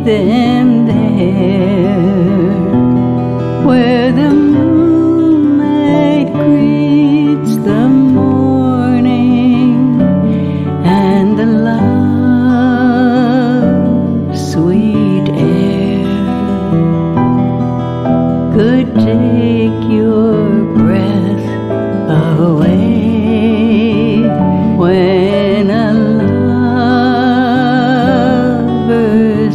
them there, where the moonlight greets the morning and the love sweet air could take your breath away.